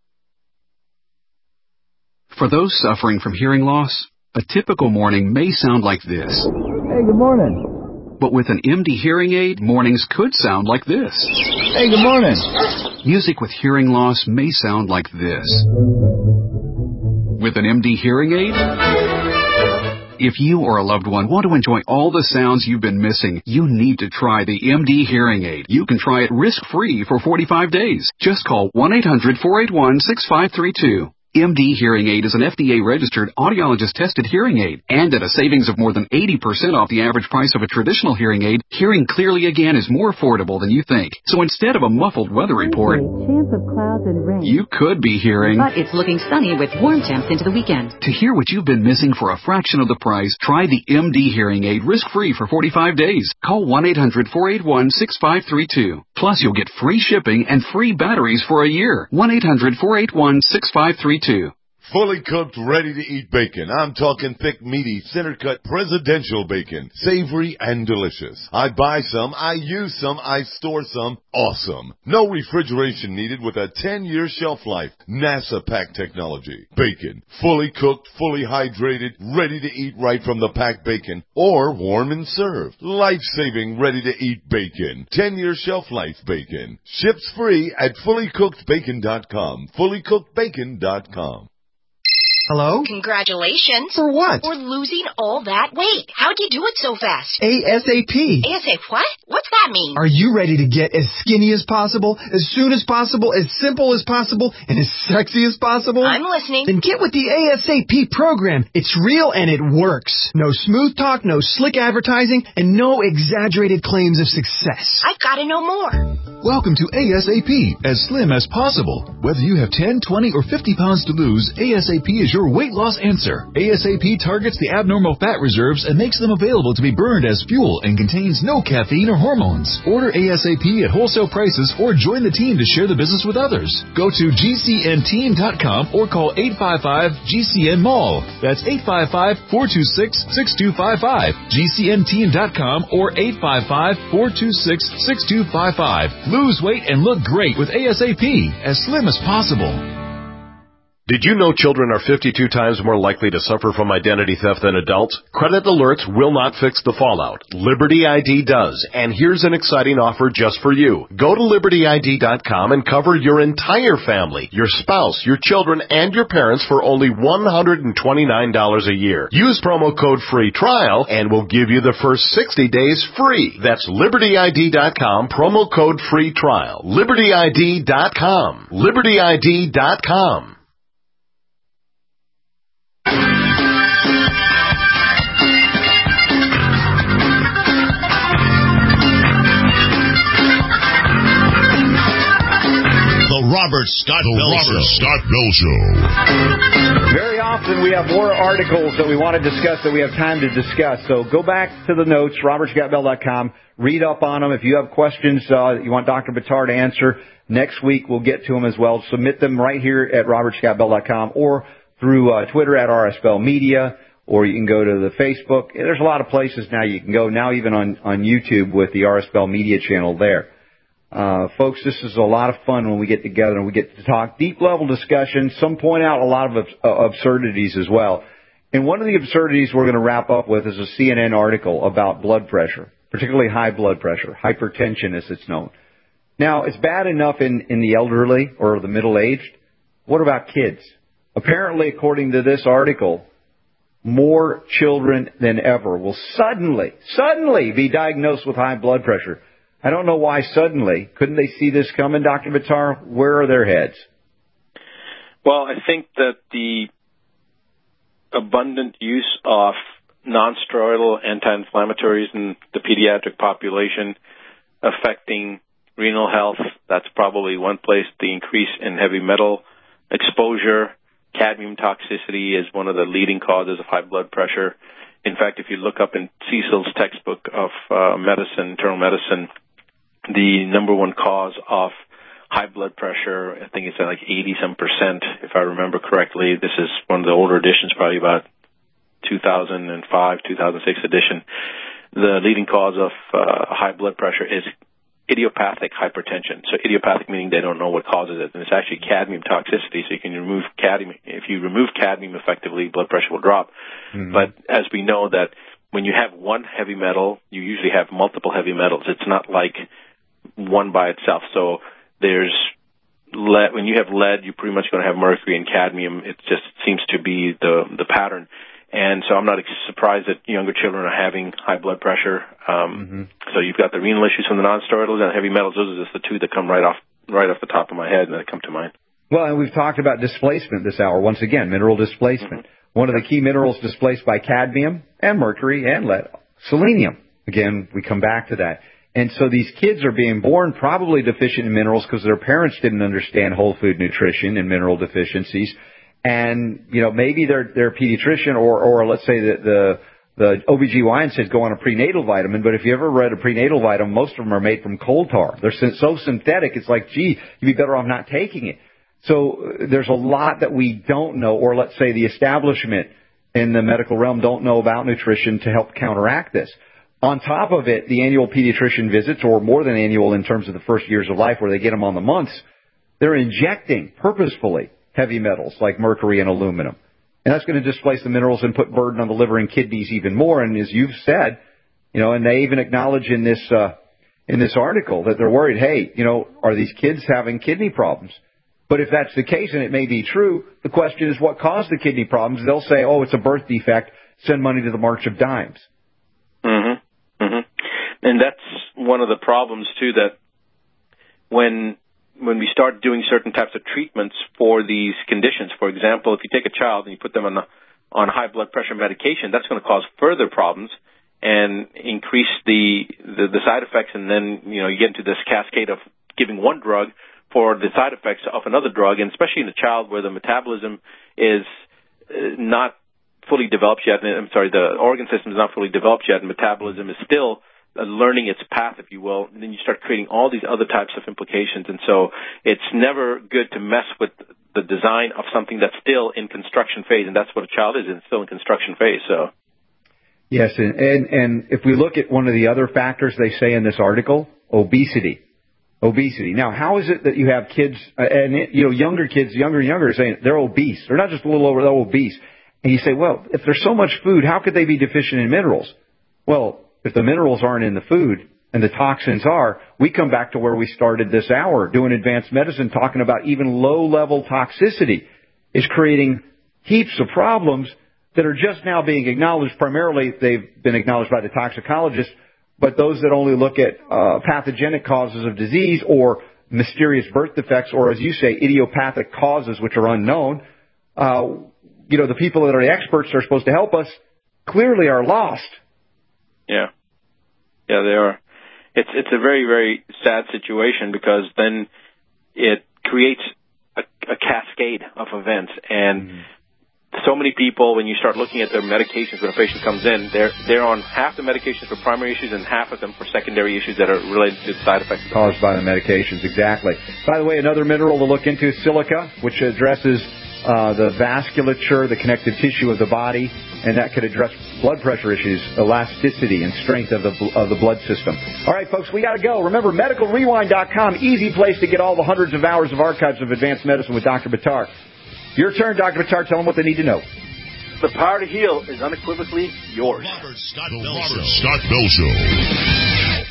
For those suffering from hearing loss, a typical morning may sound like this. Hey, good morning. But with an M D hearing aid, mornings could sound like this. Hey, good morning. Music with hearing loss may sound like this. With an M D hearing aid, if you or a loved one want to enjoy all the sounds you've been missing, you need to try the M D Hearing Aid. You can try it risk-free for forty-five days. Just call one eight hundred, four eight one, six five three two. M D Hearing Aid is an F D A-registered, audiologist-tested hearing aid, and at a savings of more than eighty percent off the average price of a traditional hearing aid, hearing clearly again is more affordable than you think. So instead of a muffled weather report, chance of clouds and rain. You could be hearing, but it's looking sunny with warm temps into the weekend. To hear what you've been missing for a fraction of the price, try the M D Hearing Aid risk-free for forty-five days. Call one eight hundred, four eight one, six five three two. Plus, you'll get free shipping and free batteries for a year. one eight hundred four eight one six five three two. Fully cooked, ready-to-eat bacon. I'm talking thick, meaty, center-cut presidential bacon. Savory and delicious. I buy some, I use some, I store some. Awesome. No refrigeration needed with a ten-year shelf life. NASA pack technology. Bacon. Fully cooked, fully hydrated, ready to eat right from the packed bacon. Or warm and served. Life-saving, ready-to-eat bacon. ten-year shelf life bacon. Ships free at fully cooked bacon dot com. fully cooked bacon dot com. Hello? Congratulations. For what? For losing all that weight. How'd you do it so fast? ASAP. ASAP what? What's that mean? Are you ready to get as skinny as possible, as soon as possible, as simple as possible, and as sexy as possible? I'm listening. Then get with the ASAP program. It's real and it works. No smooth talk, no slick advertising, and no exaggerated claims of success. I've got to know more. Welcome to ASAP, as slim as possible. Whether you have ten, twenty, or fifty pounds to lose, ASAP is your weight loss answer. ASAP targets the abnormal fat reserves and makes them available to be burned as fuel and contains no caffeine or hormones. Order ASAP at wholesale prices or join the team to share the business with others. Go to G C N team dot com or call eight five five G C N mall. That's eight five five, four two six, six two five five. G C N team dot com or eight five five, four two six, six two five five. Lose weight and look great with ASAP, as slim as possible. Did you know children are fifty-two times more likely to suffer from identity theft than adults? Credit alerts will not fix the fallout. Liberty I D does. And here's an exciting offer just for you. Go to Liberty I D dot com and cover your entire family, your spouse, your children, and your parents for only one hundred twenty-nine dollars a year. Use promo code FREE TRIAL and we'll give you the first sixty days free. That's Liberty I D dot com, promo code FREE TRIAL. Liberty I D dot com. Liberty I D dot com. Robert Scott the Bell Robert Show. Scott Bell Show. Very often we have more articles that we want to discuss that we have time to discuss. So go back to the notes, robert scott bell dot com. Read up on them. If you have questions uh, that you want Doctor Buttar to answer, next week we'll get to them as well. Submit them right here at robert scott bell dot com or through uh, Twitter at R S Bell Media, or you can go to the Facebook. There's a lot of places now you can go, now even on, on YouTube with the R S Bell Media channel there. Uh, folks, this is a lot of fun when we get together and we get to talk deep-level discussion. Some point out a lot of abs- uh, absurdities as well. And one of the absurdities we're going to wrap up with is a C N N article about blood pressure, particularly high blood pressure, hypertension as it's known. Now, it's bad enough in, in the elderly or the middle-aged. What about kids? Apparently, according to this article, more children than ever will suddenly, suddenly be diagnosed with high blood pressure. I don't know why suddenly. Couldn't they see this coming, Doctor Buttar? Where are their heads? Well, I think that the abundant use of non-steroidal anti-inflammatories in the pediatric population affecting renal health, that's probably one place. The increase in heavy metal exposure, cadmium toxicity is one of the leading causes of high blood pressure. In fact, if you look up in Cecil's textbook of uh, medicine, internal medicine, the number one cause of high blood pressure, I think it's at like eighty-some percent, if I remember correctly. This is one of the older editions, probably about two thousand five, two thousand six edition. The leading cause of uh, high blood pressure is idiopathic hypertension. So idiopathic meaning they don't know what causes it, and it's actually cadmium toxicity. So you can remove cadmium. If you remove cadmium effectively, blood pressure will drop. Mm-hmm. But as we know that when you have one heavy metal, you usually have multiple heavy metals. It's not like one by itself. So there's lead. When you have lead, you're pretty much going to have mercury and cadmium. It just seems to be the the pattern. And so I'm not surprised that younger children are having high blood pressure. Um, mm-hmm. So you've got the renal issues from the non-steroidals and heavy metals. Those are just the two that come right off right off the top of my head and that come to mind. Well, and we've talked about displacement this hour. Once again, mineral displacement. Mm-hmm. One of the key minerals displaced by cadmium and mercury and lead, selenium. Again, we come back to that. And so these kids are being born probably deficient in minerals because their parents didn't understand whole food nutrition and mineral deficiencies. And, you know, maybe their, their pediatrician or, or let's say that the, the O B G Y N says go on a prenatal vitamin, but if you ever read a prenatal vitamin, most of them are made from coal tar. They're so synthetic, it's like, gee, you'd be better off not taking it. So there's a lot that we don't know, or let's say the establishment in the medical realm don't know about nutrition to help counteract this. On top of it, the annual pediatrician visits, or more than annual in terms of the first years of life where they get them on the months, they're injecting purposefully heavy metals like mercury and aluminum. And that's going to displace the minerals and put burden on the liver and kidneys even more. And as you've said, you know, and they even acknowledge in this, uh, in this article that they're worried, hey, you know, are these kids having kidney problems? But if that's the case, and it may be true, the question is what caused the kidney problems? They'll say, oh, it's a birth defect. Send money to the March of Dimes. Mm-hmm. Mm-hmm. And that's one of the problems, too, that when when we start doing certain types of treatments for these conditions, for example, if you take a child and you put them on, a, on high blood pressure medication, that's going to cause further problems and increase the, the, the side effects. And then, you know, you get into this cascade of giving one drug for the side effects of another drug, and especially in a child where the metabolism is not fully developed yet. I'm sorry, the organ system is not fully developed yet, and metabolism is still learning its path, if you will. And then you start creating all these other types of implications. And so it's never good to mess with the design of something that's still in construction phase, and that's what a child is. It's still in construction phase. So. Yes, and, and, and if we look at one of the other factors they say in this article, obesity. Obesity. Now, how is it that you have kids, uh, and you know, younger kids, younger and younger, saying they're obese? They're not just a little over, they're obese. And you say, well, if there's so much food, how could they be deficient in minerals? Well, if the minerals aren't in the food and the toxins are, we come back to where we started this hour, doing advanced medicine, talking about even low-level toxicity is creating heaps of problems that are just now being acknowledged. Primarily, they've been acknowledged by the toxicologists, but those that only look at uh, pathogenic causes of disease or mysterious birth defects, or as you say, idiopathic causes which are unknown, uh, you know, the people that are the experts that are supposed to help us clearly are lost. Yeah. Yeah, they are. It's it's a very, very sad situation because then it creates a, a cascade of events. And mm-hmm. so many people, when you start looking at their medications when a patient comes in, they're they're on half the medications for primary issues and half of them for secondary issues that are related to the side effects. Caused by the medications, exactly. By the way, another mineral to look into is silica, which addresses uh, the vasculature, the connective tissue of the body, and that could address blood pressure issues, elasticity, and strength of the of the blood system. All right, folks, we got to go. Remember, medical rewind dot com, easy place to get all the hundreds of hours of archives of advanced medicine with Doctor Buttar. Your turn, Doctor Buttar. Tell them what they need to know. The power to heal is unequivocally yours. Robert Scott Bell Show. Scott Bell Show.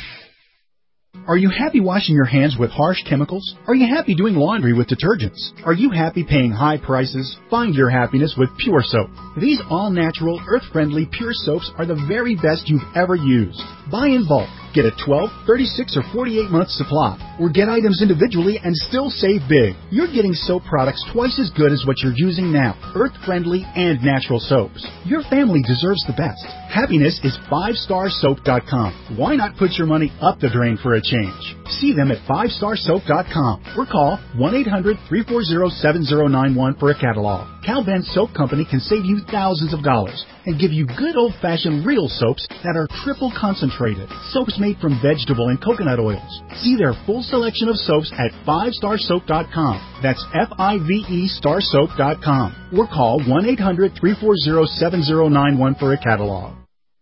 Are you happy washing your hands with harsh chemicals? Are you happy doing laundry with detergents? Are you happy paying high prices? Find your happiness with Pure Soap. These all-natural, earth-friendly Pure Soaps are the very best you've ever used. Buy in bulk. Get a twelve, thirty-six, or forty-eight month supply. Or get items individually and still save big. You're getting soap products twice as good as what you're using now. Earth-friendly and natural soaps. Your family deserves the best. Happiness is five star soap dot com. Why not put your money up the drain for a change? See them at five star soap dot com or call one eight hundred, three four zero, seven zero nine one for a catalog. Cal-Ben Soap Company can save you thousands of dollars and give you good old-fashioned real soaps that are triple concentrated. Soaps made from vegetable and coconut oils. See their full selection of soaps at five star soap dot com. That's F I V E star soap dot com. Or call one eight hundred, three four zero, seven zero nine one for a catalog.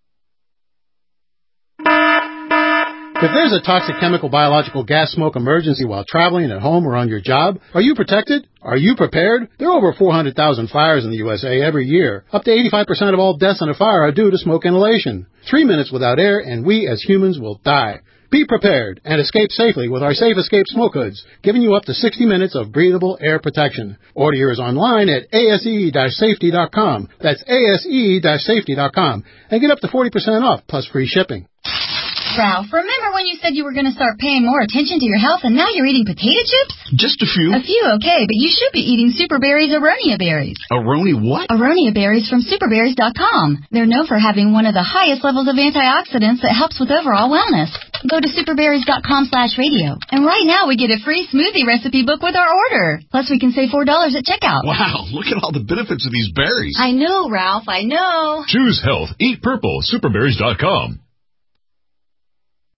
If there's a toxic chemical, biological, gas, smoke emergency while traveling at home or on your job, are you protected? Are you prepared? There are over four hundred thousand fires in the U S A every year. Up to eighty-five percent of all deaths in a fire are due to smoke inhalation. Three minutes without air and we as humans will die. Be prepared and escape safely with our Safe Escape Smoke Hoods, giving you up to sixty minutes of breathable air protection. Order yours online at A S E safety dot com. That's A S E safety dot com. And get up to forty percent off plus free shipping. Ralph, remember when you said you were going to start paying more attention to your health and now you're eating potato chips? Just a few. A few, okay, but you should be eating Super Berries Aronia berries. Aronia what? Aronia berries from super berries dot com. They're known for having one of the highest levels of antioxidants that helps with overall wellness. Go to superberries.com slash radio. And right now we get a free smoothie recipe book with our order. Plus we can save four dollars at checkout. Wow, look at all the benefits of these berries. I know, Ralph, I know. Choose health. Eat purple. superberries dot com.